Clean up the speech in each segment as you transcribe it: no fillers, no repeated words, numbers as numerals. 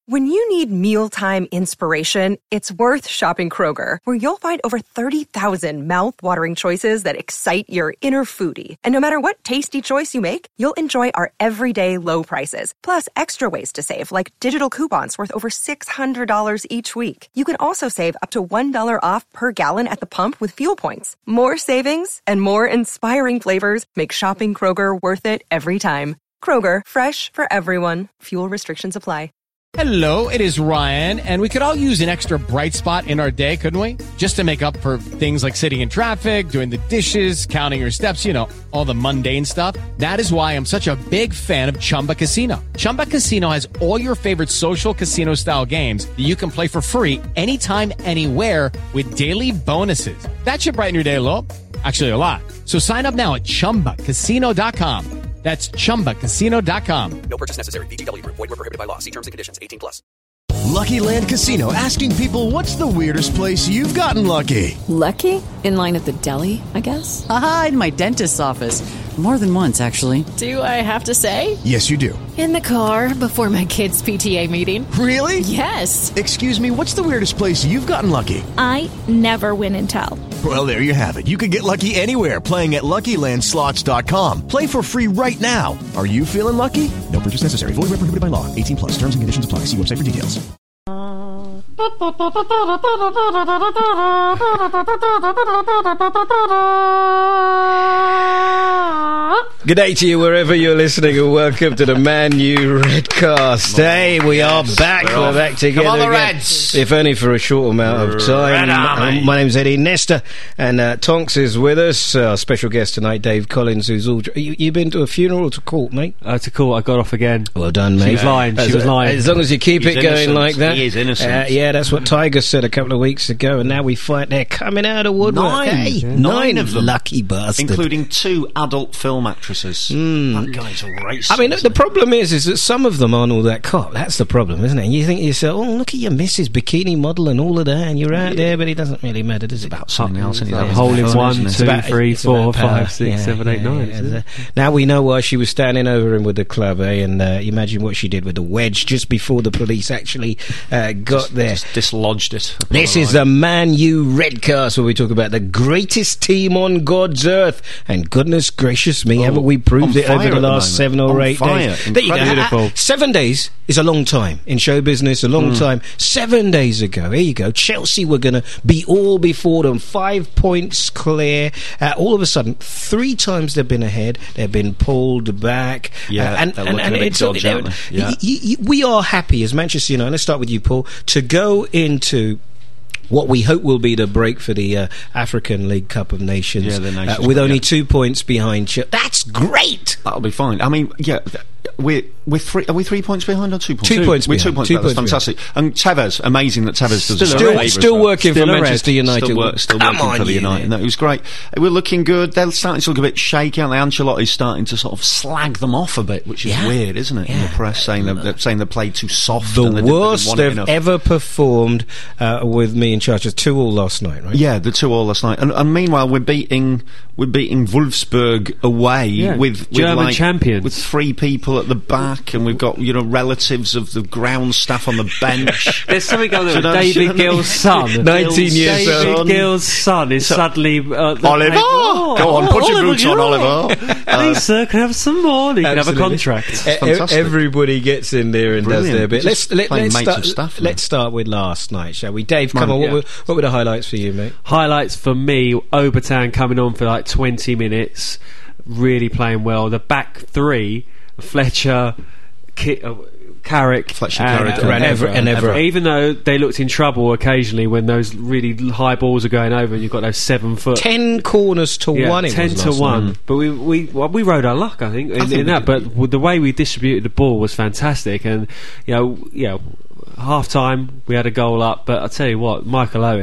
When you need mealtime inspiration, it's worth shopping Kroger, where you'll find over 30,000 mouth-watering choices that excite your inner foodie. And no matter what tasty choice you make, you'll enjoy our everyday low prices, plus extra ways to save, like digital coupons worth over $600 each week. You can also save up to $1 off per gallon at the pump with fuel points. More savings and more inspiring flavors make shopping Kroger worth it every time. Kroger, fresh for everyone. Fuel restrictions apply. Hello, it is Ryan, and we could all use an extra bright spot in our day, couldn't we? Just to make up for things like sitting in traffic, doing the dishes, counting your steps, you know, all the mundane stuff. That is why I'm such a big fan of Chumba Casino. Chumba Casino has all your favorite social casino-style games that you can play for free anytime, anywhere with daily bonuses. That should brighten your day a little. Actually, a lot. So sign up now at ChumbaCasino.com. That's ChumbaCasino.com. No purchase necessary. VGW Group. Void where prohibited by law. See terms and conditions. 18+. Lucky Land Casino, asking people, what's the weirdest place you've gotten lucky? Lucky? In line at the deli, I guess? Aha, in my dentist's office. More than once, actually. Do I have to say? Yes, you do. In the car before my kids' PTA meeting. Really? Yes. Excuse me, what's the weirdest place you've gotten lucky? I never win and tell. Well, there you have it. You can get lucky anywhere, playing at LuckyLandSlots.com. Play for free right now. Are you feeling lucky? No purchase necessary. Void where prohibited by law. 18+. Terms and conditions apply. See website for details. Good day to you wherever you're listening, and welcome to the Man U Redcast. Hey, we are back. We're back together Come on, the again, Reds. if only for a short amount of time. My name's Eddie Nestor, and Tonks is with us. Our special guest tonight, Dave Collins, who's all... You been to a funeral or to court, mate? To court. I got off again. Well done, mate. She was lying. She was lying. As long as you keep He's it going innocent. like that. He is innocent. Yeah, that's what Tiger said a couple of weeks ago, and now we find they're coming out of woodwork. Nine of them. Lucky bastard. Including 2 adult film actresses. That guy's a racist. I mean, the problem is that some of them aren't all that cop. That's the problem, isn't it? And you think to yourself, oh, look at your missus, bikini model and all of that, and you're out there, but it doesn't really matter, does it? About something else. Isn't it? A hole in 1, 2, 3, 4, 5, power. 6, 7, 8, 9. Now we know why she was standing over him with the club, and imagine what she did with the wedge just before the police actually got there. Just dislodged it. This is the Man U Redcast, where we talk about the greatest team on God's earth, and goodness gracious me, haven't we proved it over the last 7 or 8 days? There you go. Beautiful. 7 days is a long time in show business, a long time. 7 days ago, here you go, Chelsea were going to be all before them, 5 points clear. All of a sudden, 3 times they've been ahead, they've been pulled back. And it's dodge, aren't they? We are happy as Manchester United, let's start with you, Paul, to go into what we hope will be the break for the African League Cup of Nations, with only 2 points behind Chelsea. That's great. That'll be fine. I mean, we're 3 points behind or 2 points? 2 points. We're 2 points behind. That's fantastic. And Tevez, amazing that Tevez does still working for Manchester United. Still working for the United. No, it was great. We're looking good. They're starting to look a bit shaky, aren't they? Ancelotti's starting to sort of slag them off a bit, which is weird, isn't it? In the press, saying they played too soft. The worst they've ever performed with me in charge. 2-2 last night, right? Yeah, the 2-2 last night. And meanwhile, we're beating Wolfsburg away with German champions, with 3 people at the back, and we've got relatives of the ground staff on the bench. There's something going on with David Gill's son. 19 years old. David Gill's son is suddenly Oliver, go on, put your boots on, Oliver. Please, sir, can I have some more? You can have a contract. Everybody gets in there and does their bit. Let's start with last night, shall we? Dave, come on. What were the highlights for you, mate? Highlights for me: Obertan coming on for like 20 minutes, really playing well. The back 3. Fletcher, Carrick, and Evra. Even though they looked in trouble occasionally when those really high balls are going over, and you've got those 7 foot 10 corners to 1. 10 to 1. But we rode our luck, I think, in that. But the way we distributed the ball was fantastic, and half time we had a goal up. But I tell you what, Michael Owen,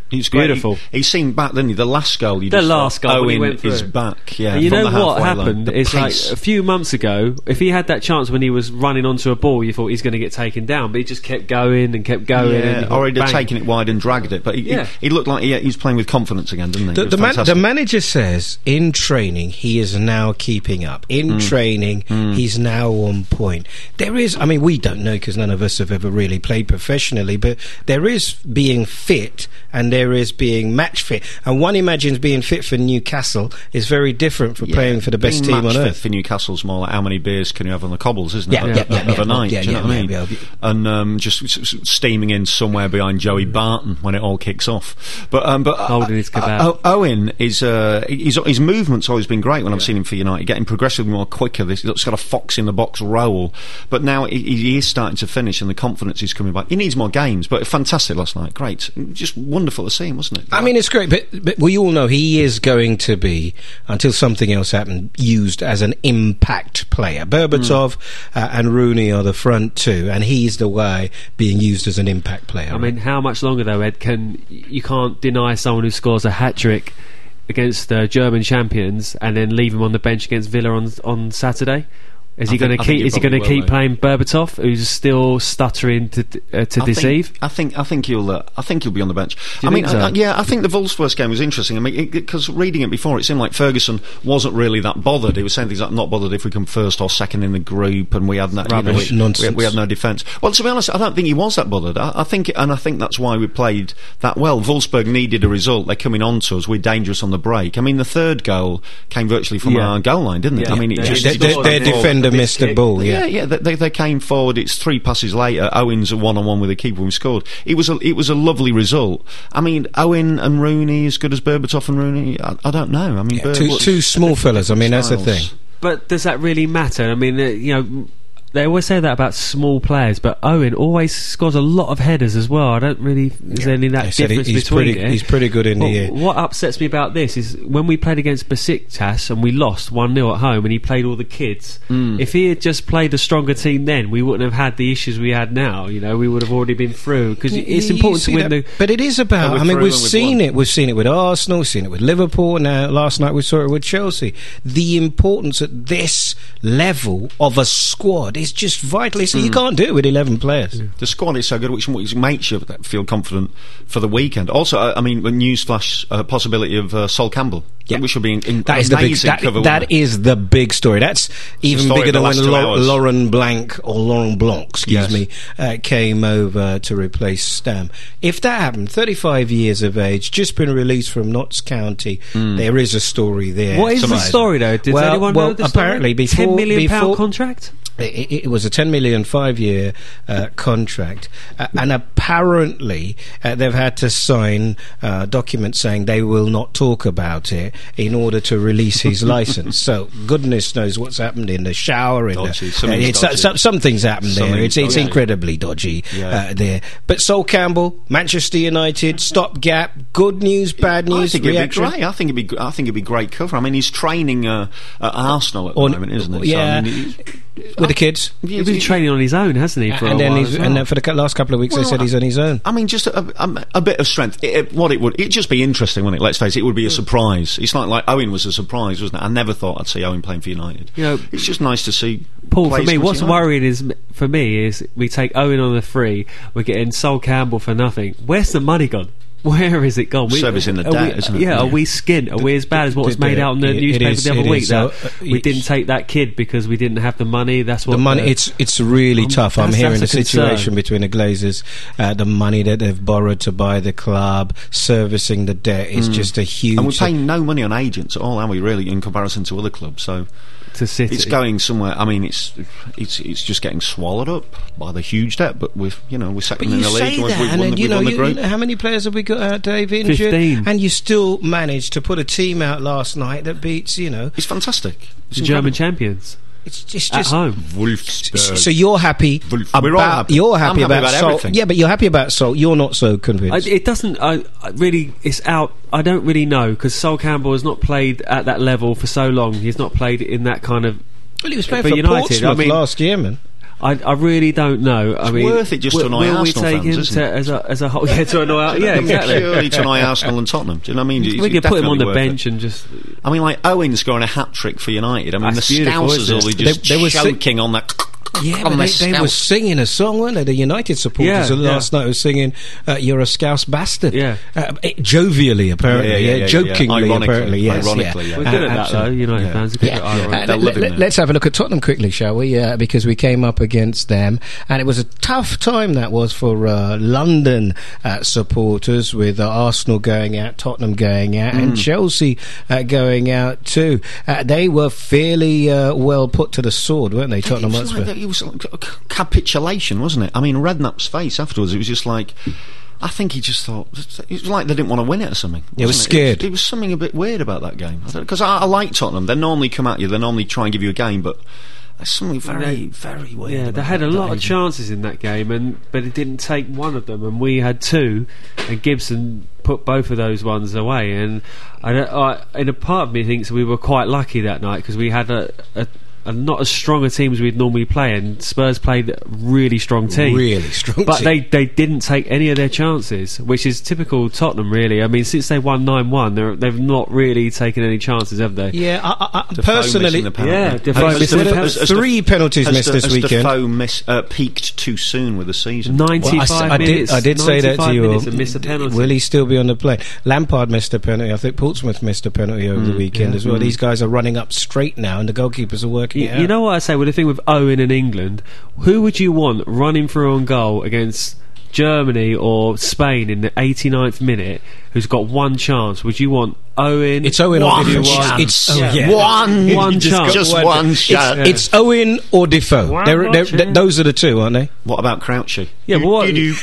He's great. Beautiful. He seemed back, didn't he? The last goal. The last goal when he Owen went through. is back. Yeah. And you from know the what halfway line. happened? The It's like pace. a few months ago, if he had that chance when he was running onto a ball, you thought he's going to get taken down, but he just kept going and kept going. Yeah, and or he'd have bang. taken it wide and dragged it. But he looked like he's playing with confidence again, didn't he? The manager says in training he is now keeping up. In training he's now on point. There is, I mean, we don't know because none of us have ever really played professionally, but there is being fit and there is being match fit. And one imagines being fit for Newcastle is very different from playing for the best Being team on match fit earth. for Newcastle's more like how many beers can you have on the cobbles, isn't it? Yeah, of a night. yeah, do you know yeah, what I mean? yeah. And just steaming in somewhere behind Joey Barton when it all kicks off. But Holding his kebab. Owen is his movement's always been great when I've seen him for United, getting progressively more quicker. He's got a fox in the box role, but now he is starting to finish, and the confidence is coming back. He needs more games, but fantastic last night. Great, just wonderful to see him, wasn't it? I mean, it's great, but we all know he is going to be, until something else happened, used as an impact player. Berbatov and Rooney are the front two, and he's the guy being used as an impact player. I mean, how much longer though, Ed? You can't deny someone who scores a hat-trick against the German champions and then leave him on the bench against Villa on Saturday. Is he going to keep playing Berbatov, who's still stuttering to deceive? I think he'll be on the bench. Do you think so? I think the Wolves first game was interesting. I mean, because reading it before, it seemed like Ferguson wasn't really that bothered. He was saying things like, "Not bothered if we come first or second in the group," and we had no nonsense. We had no defence. Well, to be honest, I don't think he was that bothered. I think that's why we played that well. Wolfsburg needed a result. They're coming on to us. We're dangerous on the break. I mean, the third goal came virtually from our goal line, didn't it? Yeah. I mean, their defender missed the ball. They came forward. It's 3 passes later. Owen's a one-on-one with the keeper who scored. It was a lovely result. I mean, Owen and Rooney as good as Berbatov and Rooney. I don't know. I mean, two small fellas. I mean, that's the thing. But does that really matter? I mean, they always say that about small players, but Owen always scores a lot of headers as well. I don't really... Is there any that difference between it? He's pretty good in the air. What upsets me about this is when we played against Besiktas and we lost 1-0 at home and he played all the kids, if he had just played a stronger team then, we wouldn't have had the issues we had now. We would have already been through, because it's important to win But it is about... I mean, we've seen it with Arsenal, we've seen it with Liverpool, now last night we saw it with Chelsea. The importance at this level of a squad is just vital. So you can't do it with 11 players. The squad is so good, which makes you feel confident for the weekend. Also, I mean, newsflash, possibility of Sol Campbell. Yeah. Which will be that is the big cover. That is the big story. That's even bigger than when Laurent Blanc came over to replace Stam. If that happened, 35 years of age, just been released from Notts County, there is a story there. What is the story though? Does anyone know the story? Apparently before £10 million contract? It was a 10 million 5-year contract, and apparently they've had to sign documents saying they will not talk about it in order to release his license. So goodness knows what's happened in the shower. Something's happened there. It's incredibly dodgy there. But Sol Campbell, Manchester United, stopgap. Good news, bad news. I think it'd be great. I think it'd be great cover. I mean, he's training at Arsenal at the moment, isn't he? Yeah. So, I mean, with the kids. He's been training on his own, hasn't he? And then for the last couple of weeks, they said he's on his own. I mean, just a bit of strength. It'd just be interesting, wouldn't it? Let's face it, it would be a surprise. It's like Owen was a surprise, wasn't it? I never thought I'd see Owen playing for United. It's just nice to see. Paul, for me, what's worrying is we take Owen on the free, we're getting Sol Campbell for nothing. Where's the money gone? Where is it gone? Service in the debt, isn't it? Yeah, are we skint? Are we as bad as what was made out in the newspaper the other week? That we didn't take that kid because we didn't have the money. That's what the money. It's really tough. I'm hearing the situation between the Glazers, the money that they've borrowed to buy the club, servicing the debt is just a huge. And we're paying no money on agents at all, are we? Really, in comparison to other clubs, so. To City. It's going somewhere. I mean, it's just getting swallowed up by the huge debt. But we're second in the league. You know how many players have we got out, Dave, injured? 15. And you still managed to put a team out last night that beats. It's fantastic. It's German champions. It's just at home. Wolfsburg. So you're happy about Sol. Everything. Yeah, but you're happy about Sol. You're not so convinced. It doesn't. It's out. I don't really know, because Sol Campbell has not played at that level for so long. He's not played in that kind of. Well, he was playing for for United. Portsmouth last year, man. I really don't know. I mean, worth it just to annoy Arsenal fans, isn't it? As a whole, to annoy. Yeah, exactly. Purely to annoy Arsenal and Tottenham. Do you know what I mean? We could put him on the bench and just. I mean, like Owen scoring a hat trick for United. I mean, the Scousers will be just choking on that. Yeah, but they were singing a song, weren't they? The United supporters last night were singing "You're a Scouse bastard." Yeah, jovially apparently, jokingly apparently. Yes, ironically, we're good at that though. United fans are good at irony. Let's have a look at Tottenham quickly, shall we? Because we came up against them, and it was a tough time that was for London supporters, with Arsenal going out, Tottenham going out, and Chelsea going out too. They were fairly well put to the sword, weren't they, Tottenham Hotspur? It was like a capitulation, wasn't it? I mean, Redknapp's face afterwards, it was just like, I think he just thought, it was like they didn't want to win it or something. It was scared. It was something a bit weird about that game. Because I like Tottenham. They normally come at you, they normally try and give you a game, but there's something very, very weird. Yeah, they had a lot of chances in that game, but it didn't take one of them, and we had two, and Gibson put both of those ones away. And a part of me thinks we were quite lucky that night, because we had a not as strong a team as we'd normally play, and Spurs played a really strong team. But they didn't take any of their chances, which is typical Tottenham, really. I mean, since they won 9-1, they've not really taken any chances, have they? Yeah, I personally... Defoe missing the penalty. 3 penalties missed this weekend. Has Defoe peaked too soon with the season? 95 minutes. I did say that to you. And missed a penalty. Will he still be on the plane? Lampard missed a penalty. I think Portsmouth missed a penalty over the weekend as well. These guys are running up straight now, and the goalkeepers are working. You know what I say with the thing with Owen in England? Who would you want running through on goal against Germany or Spain in the 89th minute, who's got one chance? Would you want Owen? It's Owen or Defoe. One chance. Just one shot. It's Owen or Defoe. Those are the two, aren't they? What about Crouchy? Yeah, but what? He'd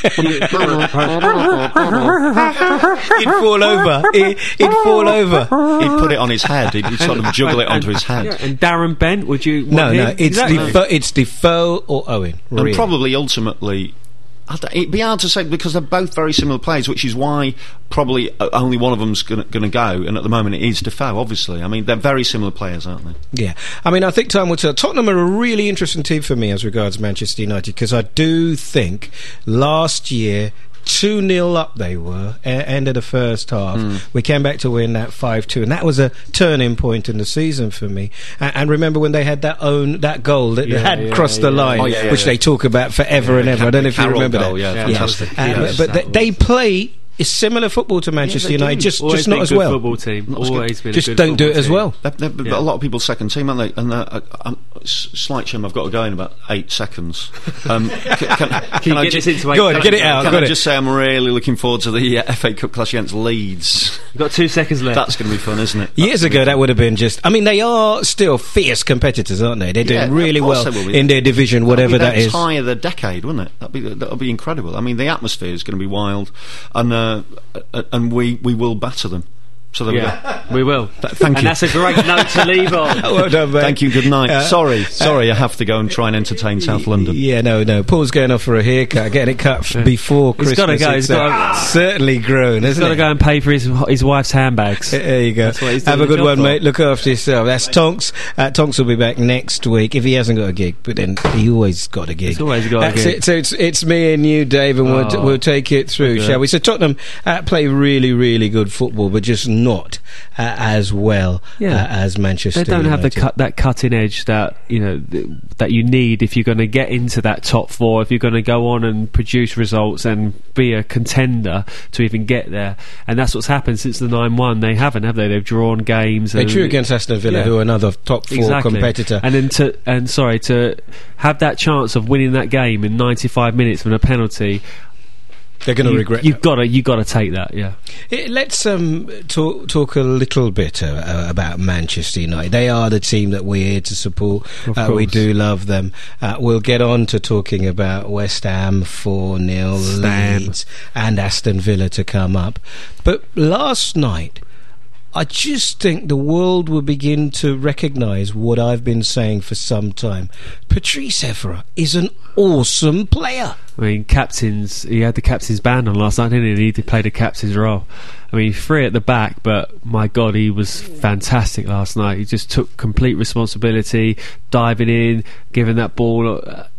fall over. He'd fall over. He'd put it on his head. He'd sort of juggle it onto his head. Yeah, and Darren Bent, would you want No, him? it's Defoe or Owen. Really. And probably ultimately, it'd be hard to say, because they're both very similar players, which is why probably only one of them's going to go, and at the moment it is Defoe, obviously. I mean, they're very similar players, aren't they? Yeah. I mean, I think time will tell. Tottenham are a really interesting team for me as regards Manchester United, because I do think last year 2-0 up they were, end of the first half. We came back to win that 5-2, and that was a turning point in the season for me. And remember when they had that goal that had crossed the line, which they talk about forever and ever. I don't know if you remember that. Fantastic. But they play is similar football to Manchester United, just not as well. Football team. Always been just a good don't do it as team. well. They're a lot of people's second team, aren't they? And slight shame, I've got to go in about 8 seconds. Can I just into 8 go on, get it out. Can I just say I'm really looking forward to the FA Cup clash against Leeds? You've got 2 seconds left. That's going to be fun, isn't it? Years ago, that would have been just... I mean, they are still fierce competitors, aren't they? They're doing really well in their division, whatever that is. Tie of the decade, wouldn't it? That'll be incredible. I mean, the atmosphere is going to be wild, and we will batter them. So there we go. We will. Thank you. And that's a great note to leave on. Well done, mate. Thank you, good night. Sorry, I have to go and try and entertain South London. Yeah, no. Paul's going off for a haircut, getting it cut before Christmas. He's got to go. He's got certainly grown, he's got to go and pay for his wife's handbags. There you go. Have a good one, mate. Look after yourself. That's Tonks. Tonks will be back next week if he hasn't got a gig, but then he always got a gig. He's always got a gig. So it's me and you, Dave, and we'll take it through, shall we? So Tottenham play really, really good football, but just not as well as Manchester United. They don't have that cutting edge that that you need if you're going to get into that top 4, if you're going to go on and produce results and be a contender to even get there. And that's what's happened since the 9-1. They haven't, have they? They've drawn games. They drew against Aston Villa, who are another top 4 competitor. And then to have that chance of winning that game in 95 minutes from a penalty. They're going to regret. You've got to take that. Yeah. Let's talk a little bit about Manchester United. They are the team that we're here to support. We do love them. We'll get on to talking about West Ham 4-0, Leeds, and Aston Villa to come up. But last night, I just think the world will begin to recognise what I've been saying for some time. Patrice Evra is an awesome player. I mean, he had the captain's band on last night, didn't he? He played a captain's role. I mean, 3 at the back, but my God, he was fantastic last night. He just took complete responsibility, diving in, giving that ball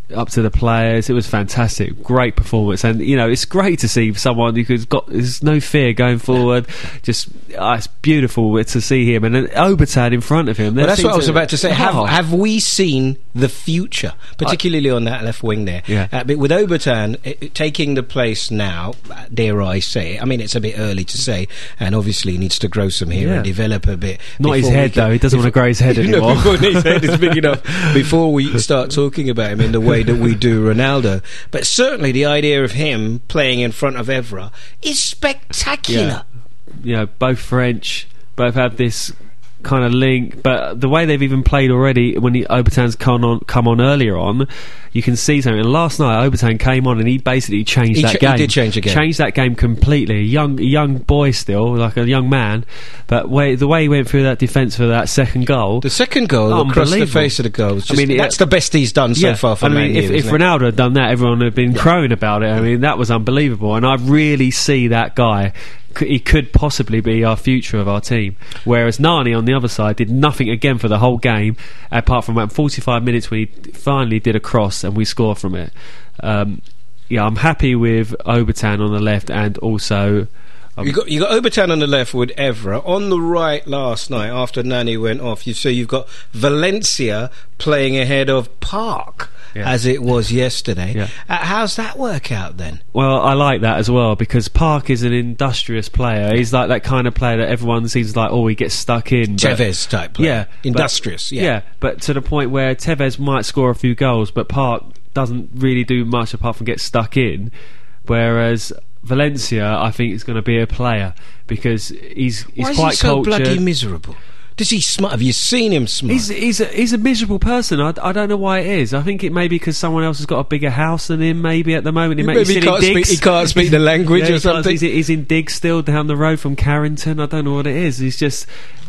up to the players. It was fantastic, great performance, and it's great to see someone who's got there's no fear going forward. Just it's beautiful to see him, and then Obertan in front of him. Well, that's what I was about to say. Have we seen the future, particularly on that left wing there? Yeah. But with Obertan taking the place now, dare I say? I mean, it's a bit early to say, and obviously he needs to grow some hair and develop a bit. Not his head though. He doesn't want to grow his head anymore. Before his head is big enough. Before we start talking about him in the way that we do Ronaldo. But certainly the idea of him playing in front of Evra is spectacular. Yeah, both French, both have this kind of link, but the way they've even played already when Obertan's come on earlier on, you can see something. And last night Obertan came on and he basically changed that game. He did change the game. Changed that game completely. A young boy still, like a young man, but the way he went through that defence for that second goal. The second goal across the face of the goal. That's the best he's done so far for Man U. If Ronaldo had done that, everyone would have been crowing about it. I mean, that was unbelievable, and I really see that guy. He could possibly be our future of our team. Whereas Nani on the other side did nothing again for the whole game, apart from about 45 minutes when he finally did a cross and we scored from it. I'm happy with Obertan on the left, and also you got Obertan on the left with Evra on the right last night after Nani went off. You've got Valencia playing ahead of Park. Yeah. As it was yesterday. Yeah. How's that work out then? Well, I like that as well, because Park is an industrious player. He's like that kind of player that everyone seems like, he gets stuck in. Tevez type player. Yeah. Industrious, but to the point where Tevez might score a few goals, but Park doesn't really do much apart from get stuck in. Whereas Valencia, I think, is going to be a player, because he's quite cultured. Why is he so bloody miserable? Does he smile? Have you seen him smile? He's a miserable person. I don't know why it is. I think it may be because someone else has got a bigger house than him. Maybe at the moment he can't speak the language or something. He's in Diggs still down the road from Carrington. I don't know what it is. He's just.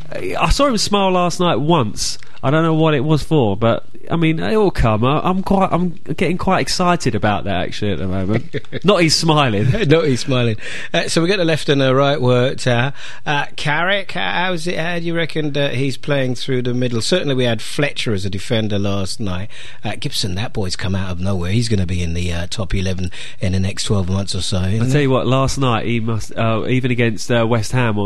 I saw him smile last night once. I don't know what it was for, but I mean, it'll come. I'm getting quite excited about that actually at the moment. Not he's smiling. So we got the left and the right worked out. Carrick, how's it? How do you reckon he's playing through the middle? Certainly, we had Fletcher as a defender last night. Gibson, that boy's come out of nowhere. He's going to be in the top 11 in the next 12 months or so. I'll tell you what. Last night he must, even against West Ham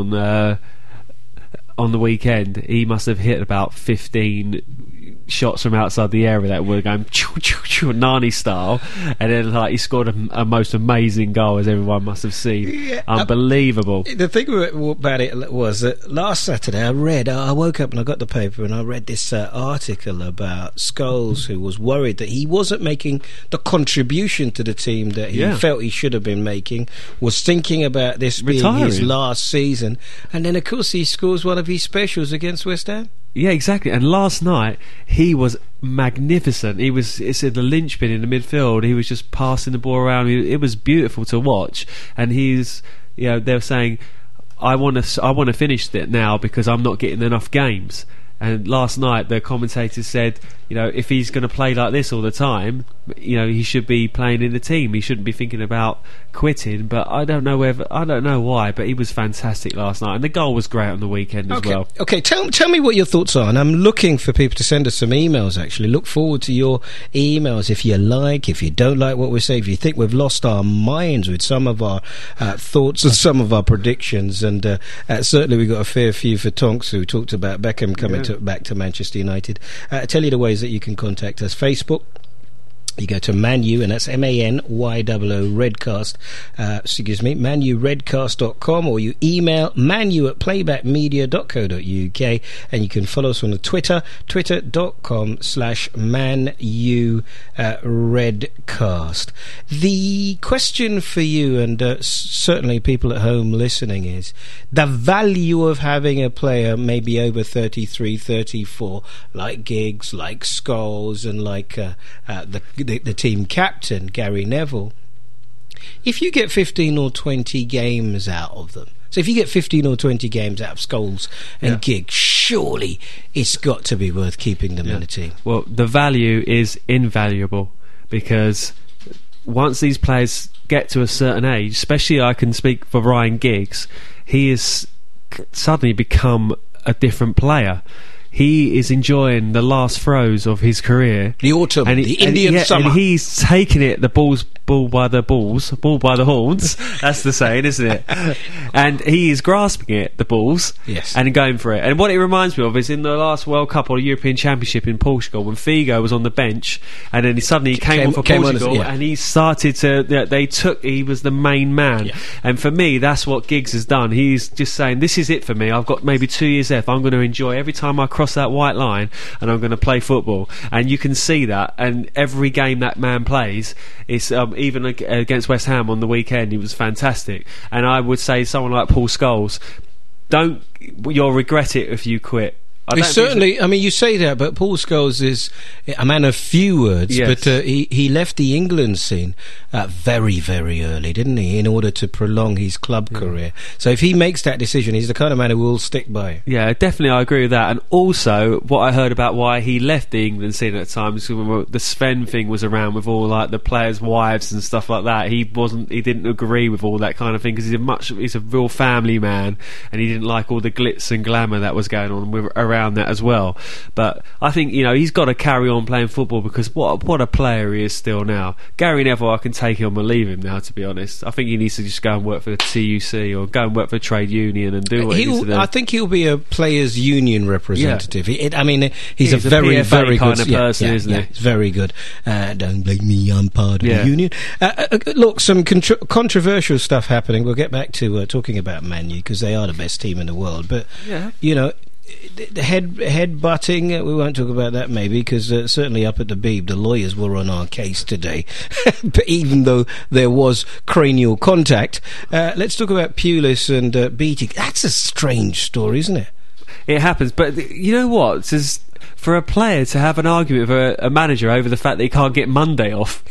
on the weekend, he must have hit about 15 shots from outside the area that were going Nani style, and then he scored a most amazing goal, as everyone must have seen. Unbelievable. The thing about it was that last Saturday I woke up and I got the paper and I read this article about Scholes, who was worried that he wasn't making the contribution to the team that he felt he should have been making, was thinking about this being his last season, and then of course he scores one of his specials against West Ham. Yeah, exactly. And last night he was magnificent. It's in the linchpin in the midfield. He was just passing the ball around. It was beautiful to watch. And they're saying, I want to finish it now because I'm not getting enough games. And last night the commentators said, if he's going to play like this all the time, he should be playing in the team. He shouldn't be thinking about quitting. But I don't know why. But he was fantastic last night, and the goal was great on the weekend as well. Okay, tell me what your thoughts are. And I'm looking for people to send us some emails. Actually, look forward to your emails if you don't like what we say, if you think we've lost our minds with some of our thoughts and some of our predictions. And certainly we got a fair few for Tonks, who talked about Beckham coming back to Manchester United. Tell you the ways that you can contact us. Facebook, you go to Manu, and that's MANYOO Redcast, ManuRedcast.com, or you email manu@playbackmedia.co.uk, and you can follow us on the twitter.com/ManuRedcast. The question for you, and certainly people at home listening, is the value of having a player maybe over 33, 34, like Giggs, like Scholes, and like the team captain Gary Neville. If you get 15 or 20 games out of them, so if you get 15 or 20 games out of Scholes and Giggs, surely it's got to be worth keeping them in the team. Well, the value is invaluable, because once these players get to a certain age, especially I can speak for Ryan Giggs, he has suddenly become a different player. he is enjoying the last throes of his career. The autumn, the Indian summer. And he's taking it, ball by the horns. That's the saying, isn't it? And he is grasping it, the balls, yes, and going for it. And what it reminds me of is in the last World Cup or European Championship in Portugal, when Figo was on the bench, and then he suddenly came on for Portugal, and he started to. He was the main man, and for me, that's what Giggs has done. He's just saying, "This is it for me. I've got maybe 2 years left. I'm going to enjoy every time I cross that white line, and I'm going to play football." And you can see that, and every game that man plays, it's even against West Ham on the weekend, he was fantastic. And I would say someone like Paul Scholes, you'll regret it if you quit. Certainly, I mean, you say that, but Paul Scholes is a man of few words. Yes. But he left the England scene very, very early, didn't he, in order to prolong his club career. So if he makes that decision, he's the kind of man who will stick by it. Yeah, definitely, I agree with that. And also, what I heard about why he left the England scene at the time was the Sven thing was around with all like the players' wives and stuff like that. He didn't agree with all that kind of thing because he's a real family man, and he didn't like all the glitz and glamour that was going on around that as well. But I think he's got to carry on playing football because what a player he is still now. Gary Neville, I can take him or leave him now, to be honest. I think he needs to just go and work for the TUC or go and work for a trade union and do what he needs to do. I think he'll be a players union representative. Yeah. He's a very, PFA very kind good of person, isn't he? He's very good. Don't blame me, I'm part of the union. Look, some controversial stuff happening. We'll get back to talking about Man U because they are the best team in the world. But the head butting, we won't talk about that maybe because certainly up at the Beeb the lawyers were on our case today. But even though there was cranial contact, let's talk about Pulis and Beattie. That's a strange story, isn't it? It happens, but you know what? For a player to have an argument with a manager over the fact that he can't get Monday off.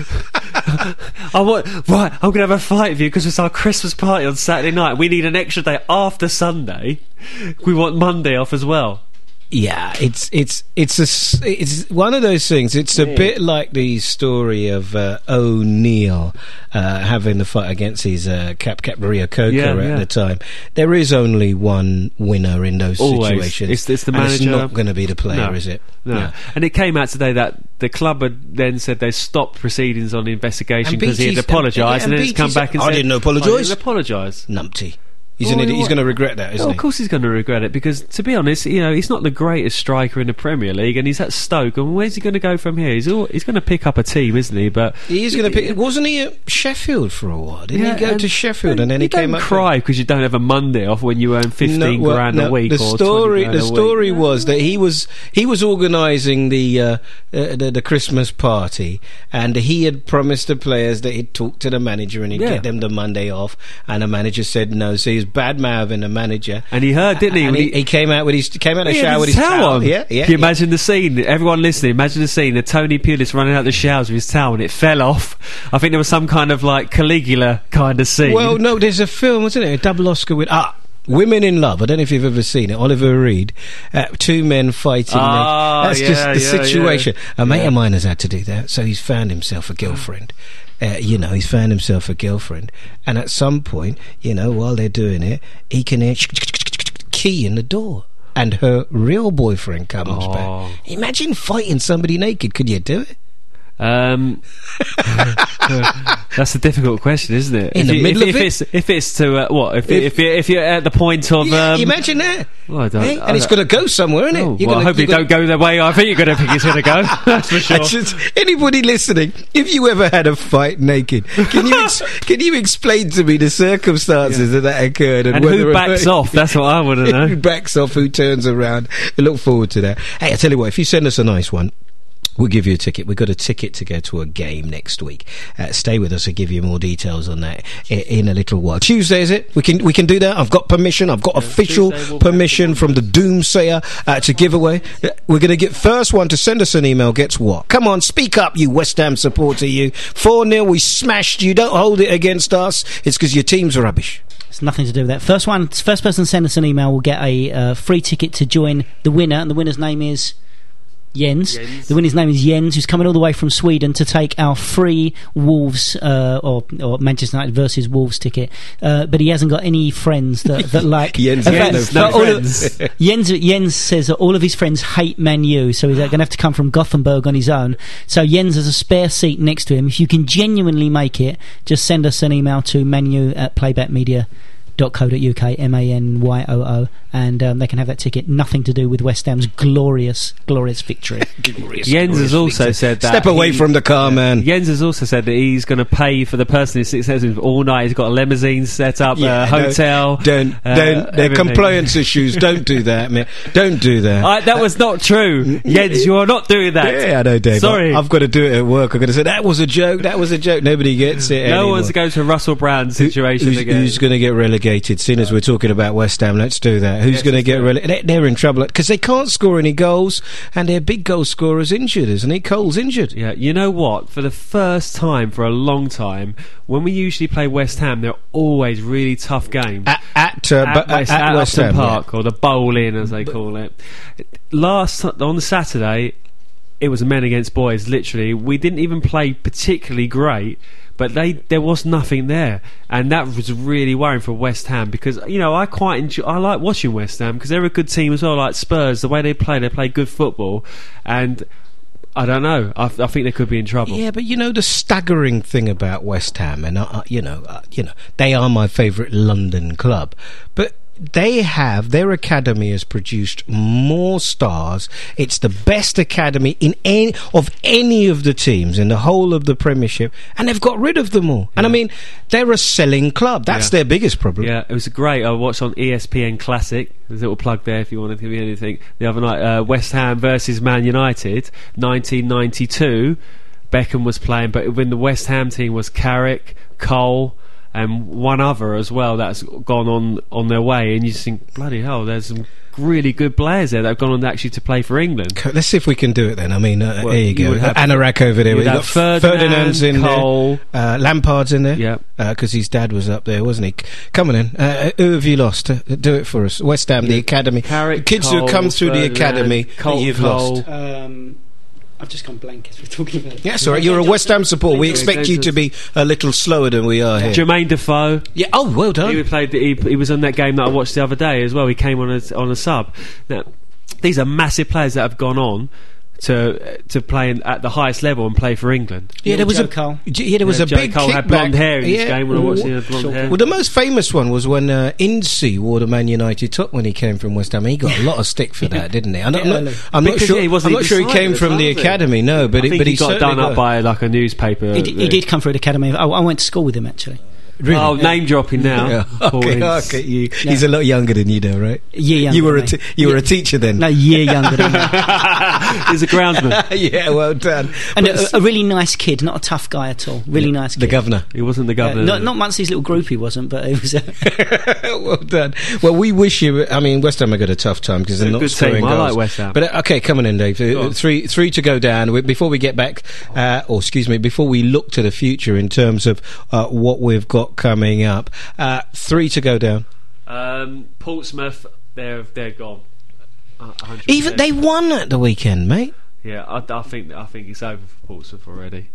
I'm going to have a fight with you because it's our Christmas party on Saturday night. We need an extra day after Sunday. We want Monday off as well. Yeah, it's one of those things. It's a bit like the story of O'Neill having the fight against his Cap Rio Coca at the time. There is only one winner in those situations. It's the manager. It's not going to be the player, is it? No. And it came out today that the club had then said they stopped proceedings on the investigation because he had apologised, and then it's come back and said, I didn't apologise. I didn't apologise. Numpty. He's an idiot. He's going to regret that, isn't he? Of course he's going to regret it because, to be honest, he's not the greatest striker in the Premier League, and he's at Stoke. And where's he going to go from here? He's going to pick up a team, isn't he? But he's going to pick. Wasn't he at Sheffield for a while? Didn't he go to Sheffield and then he came up? You don't cry because you don't have a Monday off when you earn 15 grand a week. The story was that he was organising the Christmas party, and he had promised the players that he'd talk to the manager and he'd get them the Monday off, and the manager said no. So he's bad mouthing the manager, and he heard, didn't he? And he came out with the shower with his towel on. Yeah. Can you imagine the scene? Everyone listening, imagine the scene of Tony Pulis running out the showers with his towel and it fell off. I think there was some kind of like Caligula kind of scene. Well, no, there's a film, wasn't it? A double Oscar with Women in Love. I don't know if you've ever seen it. Oliver Reed, two men fighting. That's just the situation. A mate of mine has had to do that, so he's found himself a girlfriend. He's found himself a girlfriend, and at some point, while they're doing it, he can hear key in the door, and her real boyfriend comes back. Imagine fighting somebody naked. Could you do it? That's a difficult question, isn't it? In the middle of it? If it's to what? If you're at the point of imagine that. Well, I don't. And it's going to go somewhere, isn't it? I hope it don't go the way I think you're going to think it's going to go. That's for sure. Anybody listening, if you ever had a fight naked, can you explain to me the circumstances that occurred and who backs off? That's what I want to know. Who backs off? Who turns around? We look forward to that. Hey, I tell you what, if you send us a nice one, we'll give you a ticket. We've got a ticket to go to a game next week. Stay with us. I'll give you more details on that in a little while. Tuesday, is it? We can do that. I've got permission. I've got official permission from the Doomsayer to give away. We're going to get first one to send us an email gets what? Come on, speak up, you West Ham supporter, you. 4-0, we smashed you. Don't hold it against us. It's because your team's rubbish. It's nothing to do with that. First person to send us an email will get a free ticket to join the winner, and the winner's name is... Jens. The winner's name is Jens, who's coming all the way from Sweden to take our free Wolves or Manchester United versus Wolves ticket. But he hasn't got any friends that like Jens. Jens says that all of his friends hate Man U, so he's going to have to come from Gothenburg on his own. So Jens has a spare seat next to him. If you can genuinely make it, just send us an email to manu@playbackmedia.co.uk, MANYOO, and they can have that ticket. Nothing to do with West Ham's glorious victory. Jens has also said that. Step away from the car, man. Jens has also said that he's going to pay for the person who sits next to him all night. He's got a limousine set up, hotel. Don't. They're compliance issues. Don't do that, man. Don't do that. That was not true. Jens, you are not doing that. Yeah, I know, Dave. Sorry. I've got to do it at work. I've got to say, that was a joke. Nobody gets it anymore. No one's going to Russell Brand's situation again. Who's going to get relegated? Seeing as we're talking about West Ham, let's do that. Who's going to get relegated? They're in trouble because they can't score any goals, and their big goal scorer's injured, isn't he? Cole's injured. Yeah, you know what? For the first time for a long time, when we usually play West Ham, they're always really tough games. At West Upton Ham Park, or the Bowl-In, as they call it. On the Saturday, it was men against boys, literally. We didn't even play particularly great, but there was nothing there, and that was really worrying for West Ham, because I like watching West Ham because they're a good team as well. Like Spurs, the way they play good football, and I don't know. I think they could be in trouble. Yeah, but the staggering thing about West Ham, and they are my favourite London club, but their academy has produced more stars. It's the best academy in any of the teams in the whole of the Premiership, and they've got rid of them all. And I mean, they're a selling club. That's their biggest problem. Yeah, it was great. I watched on ESPN Classic. There's a little plug there if you wanted to be anything. The other night, West Ham versus Man United, 1992. Beckham was playing, but when the West Ham team was Carrick, Cole, and one other as well that's gone on their way, and you just think, bloody hell, there's some really good players there that have gone on actually to play for England. Let's see if we can do it then. I mean, here you go. Anorak over there. We've got Ferdinand's in Cole. there. Lampard's in there. Yeah. Because his dad was up there, wasn't he? Come on in. Who have you lost? Do it for us. West Ham, the academy. Carrick, kids Cole, who come through the academy that you've lost. I've just gone blank as we're talking about it. Yeah, sorry. You're a West Ham supporter. We expect you to be a little slower than we are here. Jermaine Defoe. Yeah. Oh, well done. He was on that game that I watched the other day as well. He came on a sub. Now, these are massive players that have gone on to play at the highest level and play for England. Yeah, there was Joe Cole. There was a Joe big Cole kickback. had blonde hair in this game when I watched him. Had blonde hair. Well, the most famous one was when Ince wore the Man United top when he came from West Ham. He got a lot of stick for that, didn't he? I'm not sure he came from the academy. No, but he got done up by like a newspaper. He did come through the academy. I went to school with him actually. Really? Oh, name dropping now. Yeah. Okay. He's a lot younger than you, though, right? Year younger. You were a teacher then. No, year younger than me. He's a groundsman. Yeah, well done. And a really nice kid, not a tough guy at all. Really nice kid. The governor. He wasn't the governor. Not Muncie's little group. He wasn't, but he was. Well done. Well, we wish you. I mean, West Ham have got a tough time because they're not scoring goals. I like West Ham. But okay, come on in, Dave. Three to go down. Before we get back, before we look to the future in terms of what we've got coming up. 3 to go down. Portsmouth, they're gone. 100%. Even they won at the weekend, mate. Yeah, I think it's over for Portsmouth already.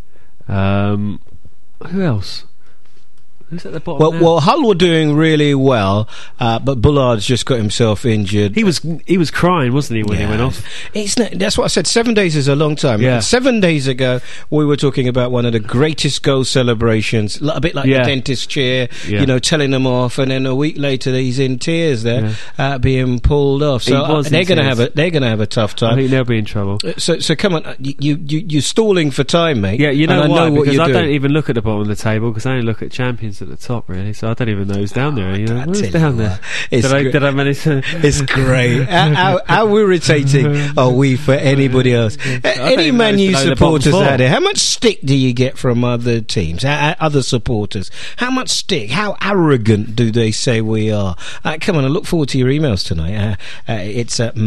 Who else? Who's at the bottom now? Well, Hull were doing really well, but Bullard's just got himself injured. He was crying, wasn't he, when he went off? That's what I said. 7 days is a long time. Yeah. 7 days ago, we were talking about one of the greatest goal celebrations, a bit like the dentist chair, telling them off, and then a week later he's in tears there, being pulled off. So they're going to have a tough time. I think they'll be in trouble. So come on, you're stalling for time, mate. Yeah, you know why? Because I don't even look at the bottom of the table because I only look at champions at the top, really. So I don't even know who's down there. Who's down there? Did I manage to? It's great. How irritating are we for anybody else? Any Man U supporters out there? How much stick do you get from other teams, other supporters? How much stick? How arrogant do they say we are? Come on, I look forward to your emails tonight. It's at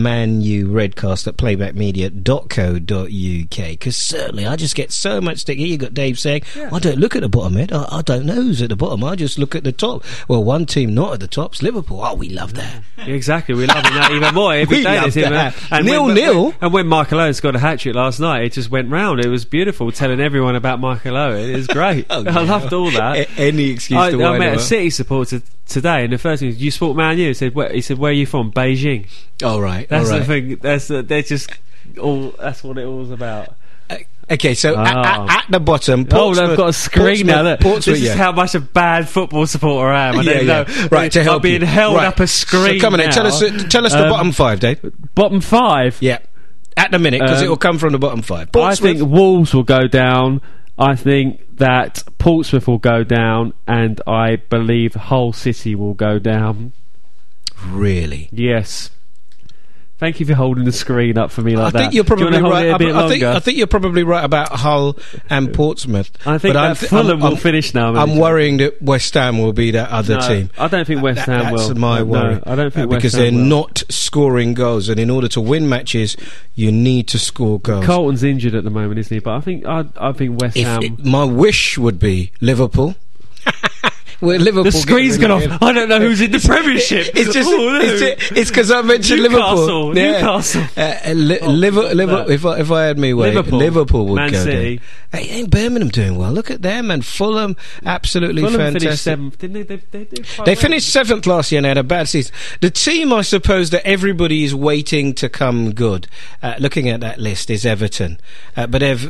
manurredcast@playbackmedia.co.uk, because certainly I just get so much stick. Here you got Dave saying, I don't look at the bottom, Ed. I don't know who's at the bottom. bottom. I just look at the top. Well, one team not at the top's Liverpool. Oh, we love that. Exactly, we love that even more. Every We day love there's him, that. and 0-0. And when Michael Owen scored a hat-trick last night, it just went round. It was beautiful, telling everyone about Michael Owen. It was great. Oh, I loved all that. Any excuse to I wind met him a up. City supporter today, and the first thing was, "You support Man U?" He said, he said, "Where are you from?" Beijing. All right. That's all right. the thing. They're just all. That's what it all's about. Okay, so at the bottom, I've got a screen now. Look, Portsmouth, this is how much a bad football supporter I am. I don't know. Right, to help I'm being you. held Right. up a screen. So come on, then, now. tell us the bottom five, Dave. Bottom five. Yeah, at the minute, because it will come from the bottom five. I think Wolves will go down. I think that Portsmouth will go down, and I believe Hull City will go down. Really? Yes. Thank you for holding the screen up for me like that. I think you're probably right. I I think you're probably right about Hull and Portsmouth. I think that Fulham will finish now. I'm worrying that West Ham will be that other team. I don't think West Ham will. That's my worry. No, I don't think West because Ham they're will. not scoring goals, and in order to win matches, you need to score goals. Carlton's injured at the moment, isn't he? But I think West Ham. My wish would be Liverpool. Well, Liverpool. The screen's gone off. I don't know who's in the Premiership. It's just it's because I mentioned Liverpool. Newcastle. Liverpool. If I had me way, Liverpool would Man go City. down. Hey, ain't Birmingham doing well? Look at them, and Fulham absolutely Fulham fantastic. finished seventh, didn't they? They finished seventh last year and they had a bad season. The team, I suppose, that everybody is waiting to come good. Looking at that list is Everton, but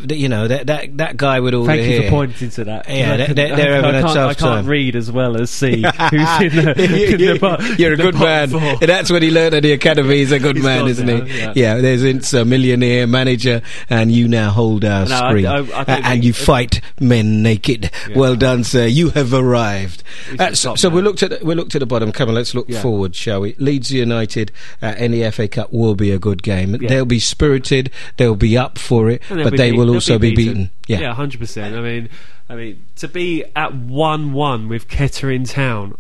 that guy with all Thank the you hair. for pointing to that. Yeah, they're having a tough I can't time. read as well as see who's in the You're a good man. four. That's what he learned at the academy. He's a good He's man, gone isn't now, he? Yeah, there's a millionaire manager, and you now hold our screen, I don't and think- you fight men naked. Yeah. Well done, sir. You have arrived. top So man. we looked at the bottom. Come on, let's look forward, shall we? Leeds United in the FA Cup will be a good game. Yeah. They'll be spirited. They'll be up for it, And they'll but be they beat- will they'll also be beaten. Yeah, 100%. I mean, to be at 1-1 with Kettering Town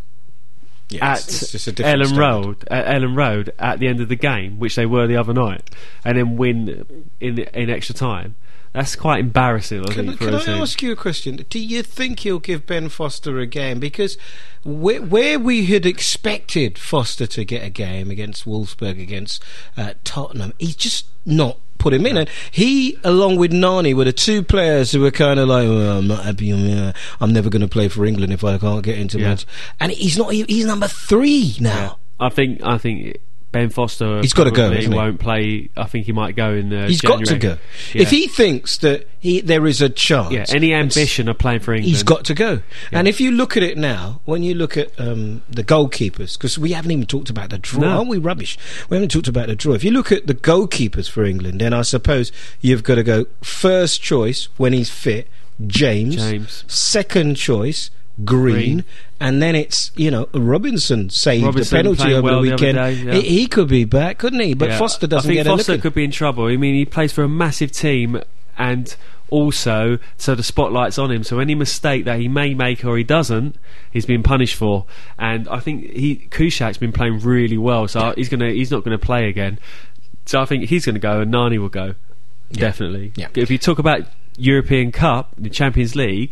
at it's just a different Ellen Road at the end of the game, which they were the other night, and then win in extra time. That's quite embarrassing, I think. Can I ask you a question? Do you think he'll give Ben Foster a game? Because where we had expected Foster to get a game against Wolfsburg, against Tottenham, he's just not put him in. And he, along with Nani, were the two players who were kind of like, I'm not happy. I'm never going to play for England if I can't get into match. And he's not. He's number 3 now. Yeah. I think Ben Foster. He's got to go, hasn't he? Won't play. I think he might go in. He's January. got to go. Yeah. If he thinks that there is a chance, any ambition of playing for England, he's got to go. And if you look at it now, when you look at the goalkeepers, because we haven't even talked about the draw, aren't we rubbish? We haven't talked about the draw. If you look at the goalkeepers for England, then I suppose you've got to go first choice when he's fit, James. Second choice, Green. And then it's, Robinson saved the penalty over the weekend. He could be back, couldn't he? But Foster doesn't get a look. I think Foster could be in trouble. I mean, he plays for a massive team, and also, so the spotlight's on him. So any mistake that he may make or he doesn't, he's been punished for. And I think Kuszak's been playing really well, so he's not going to play again. So I think he's going to go, and Nani will go. Definitely. Yeah. If you talk about European Cup, the Champions League,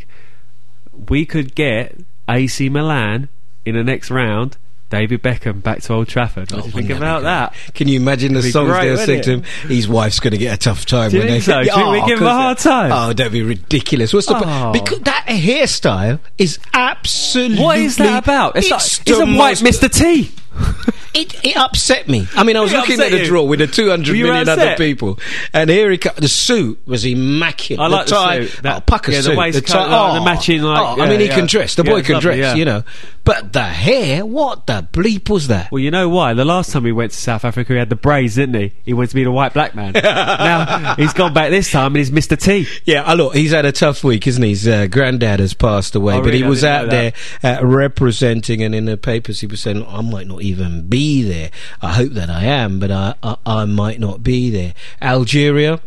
we could get AC Milan in the next round. David Beckham back to Old Trafford. What do you think about that? Can you imagine the songs they'll sing to him? His wife's going to get a tough time. Do you think so? Do you think we give him a hard time? Oh, that'd be ridiculous. What's the because that hairstyle is absolutely. What is that about? It's a white Mr. T. It upset me. I mean, I was looking at the draw with the 200 million other people, and here he comes. The suit was immaculate. I like the tie, suit. pucker suit. The waistcoat, the matching. I mean, he can dress. The boy can lovely, dress. But the hair, what the bleep was that? Well, you know why? The last time he went to South Africa, he had the braids, didn't he? He went to be the white black man. Now he's gone back this time, and he's Mr. T. Yeah, look, he's had a tough week, isn't he? His granddad has passed away, but he was out there representing, and in the papers he was saying, I might not even be there. I hope that I am, but I might not be there. Algeria,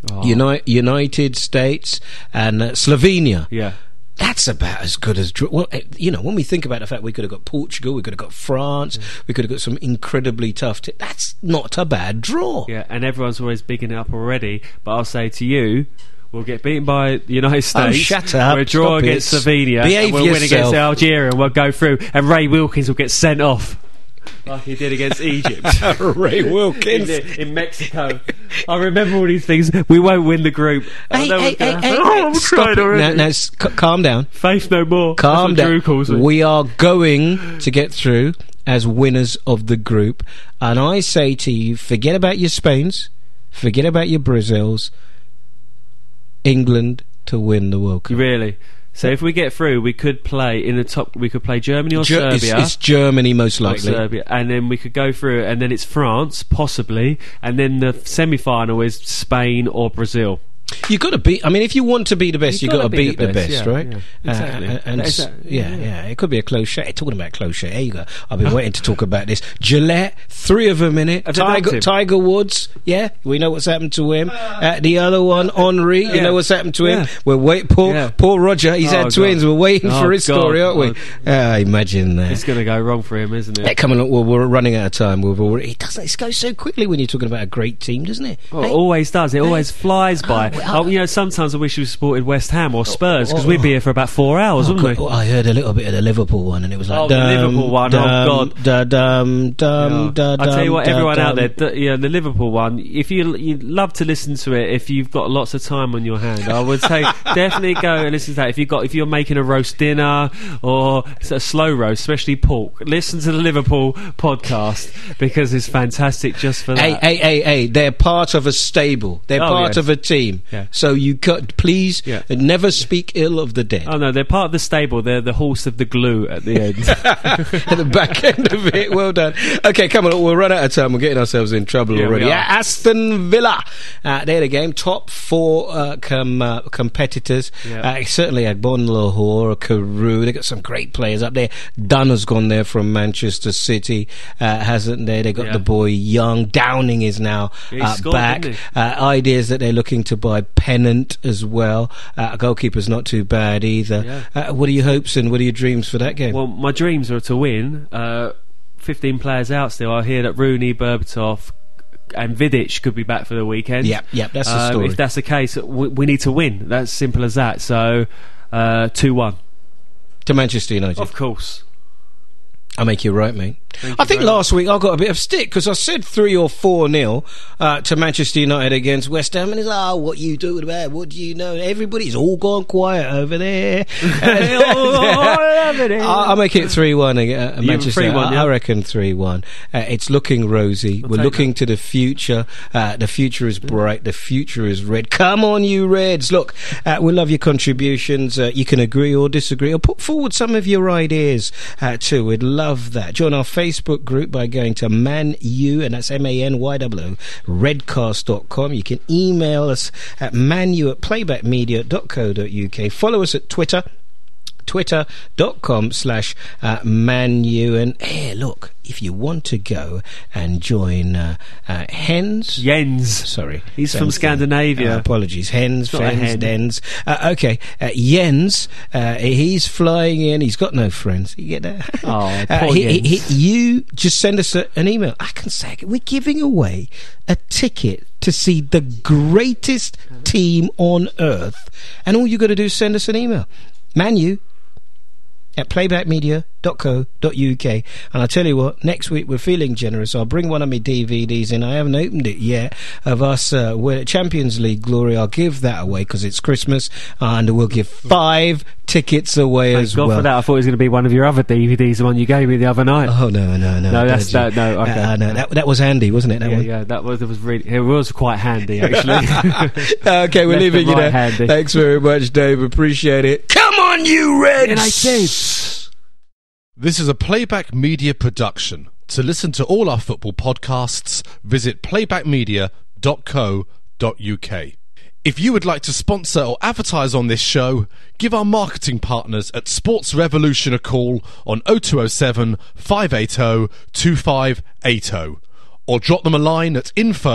United States, and Slovenia. Yeah. That's about as good as... Well, when we think about the fact we could have got Portugal, we could have got France, we could have got some incredibly tough... that's not a bad draw. Yeah, and everyone's always bigging it up already, but I'll say to you, We'll get beaten by the United States. Shut up. We'll draw Stop against it. Slovenia. Behave and we'll win yourself. against Algeria, and we'll go through. And Ray Wilkins will get sent off. Like he did against Egypt. Ray Wilkins. in Mexico. I remember all these things. We won't win the group. Hey, Stop it. Now, calm down. Faith no more. Calm That's what down. Drew calls me. We are going to get through as winners of the group. And I say to you, forget about your Spains, forget about your Brazils. England to win the World Cup. Really? So if we get through, we could play in the top. We could play Germany or Serbia. It's Germany most likely. Serbia, and then we could go through, and then it's France possibly, and then the semi-final is Spain or Brazil. You've got to beat. I mean, if you want to be the best, you've got to beat the best, right? Yeah, exactly. It could be a close shot. Talking about close shot, there you go. I've been waiting to talk about this. Gillette, 3 of them in it. Tiger Woods, yeah, we know what's happened to him. The other one, Henri, you know what's happened to him. We're waiting. Poor Roger, he's had twins. We're waiting for his story, aren't we? Imagine that. It's going to go wrong for him, isn't it? Yeah, come on, we're running out of time. It goes so quickly when you're talking about a great team, doesn't it? Well, it always does. It always flies by. Sometimes I wish we supported West Ham or Spurs because we'd be here for about 4 hours, wouldn't we? I heard a little bit of the Liverpool one, and it was like, the Liverpool one. God! I tell you what, everyone out there, the Liverpool one. If you love to listen to it, if you've got lots of time on your hand, I would say definitely go and listen to that. If you're making a roast dinner or a slow roast, especially pork, listen to the Liverpool podcast because it's fantastic just for that. Hey! They're part of a stable. They're part of a team. Yeah. So you please never speak ill of the dead. Oh no, they're part of the stable. They're the horse of the glue at the end. At the back end of it. Well done. Okay, come on, we'll run out of time. We're getting ourselves in trouble already. Aston Villa, they're the game. Top 4 competitors. Certainly Agbon Lahore, Carew. They've got some great players up there. Dunner's gone there from Manchester City, hasn't they? They got the boy Young. Downing is now back. Ideas that they're looking to buy Pennant as well. Goalkeeper's not too bad either. What are your hopes and what are your dreams for that game? Well, my dreams are to win. 15 players out still. I hear that Rooney, Berbatov and Vidic could be back for the weekend. Yep, that's the story. If that's the case, we need to win. That's simple as that. So 2-1 to Manchester United. Of course. I'll make you right, mate. I think last week I got a bit of stick because I said 3 or 4-0 to Manchester United against West Ham, and it's what you doing about it? What do you know? Everybody's all gone quiet over there. I'll make it 3-1 Manchester. 3-1, I reckon 3-1. It's looking rosy. We're looking to the future. The future is bright. The future is red. Come on, you Reds! Look, we love your contributions. You can agree or disagree, or put forward some of your ideas too. We'd love that. Join our Facebook group by going to ManU, and that's MANYOO, redcast.com. You can email us at manu@playbackmedia.co.uk. Follow us at twitter.com/ManU. And look, if you want to go and join Jens, sorry, he's from Scandinavia. Apologies, Jens, Dens. Okay, Jens, he's flying in. He's got no friends. You get that? Oh, poor Jens. You just send us an email. I can say it. We're giving away a ticket to see the greatest team on earth, and all you got to do is send us an email. ManU@playbackmedia.co.uk. And I tell you what, next week we're feeling generous. I'll bring one of my DVDs in. I haven't opened it yet, of us we're Champions League glory. I'll give that away because it's Christmas, and we'll give 5 tickets away as well. For that, I thought it was going to be one of your other DVDs, the one you gave me the other night. Oh no, that's that. No, okay. No, that was handy, wasn't it? That one? Yeah, it was quite handy actually. Okay, we're leaving you there. Handy. Thanks very much, Dave. Appreciate it. Come on, you Reds! This is a Playback Media production. To listen to all our football podcasts, visit playbackmedia.co.uk. If you would like to sponsor or advertise on this show, give our marketing partners at Sports Revolution a call on 0207 580 2580, or drop them a line at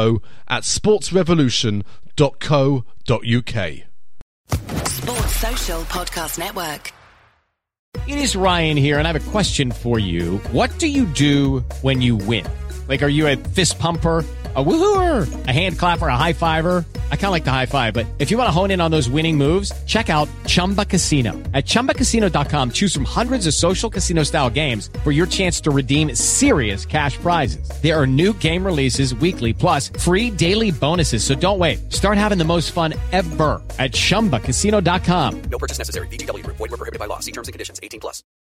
info@sportsrevolution.co.uk. Sports Social Podcast Network. It is Ryan here, and I have a question for you. What do you do when you win? Like, are you a fist pumper? A woohooer, a hand clapper, a high fiver. I kind of like the high five, but if you want to hone in on those winning moves, check out Chumba Casino. At ChumbaCasino.com, choose from hundreds of social casino style games for your chance to redeem serious cash prizes. There are new game releases weekly, plus free daily bonuses. So don't wait. Start having the most fun ever at ChumbaCasino.com. No purchase necessary. VGW Group. Void where prohibited by law. See terms and conditions. 18+.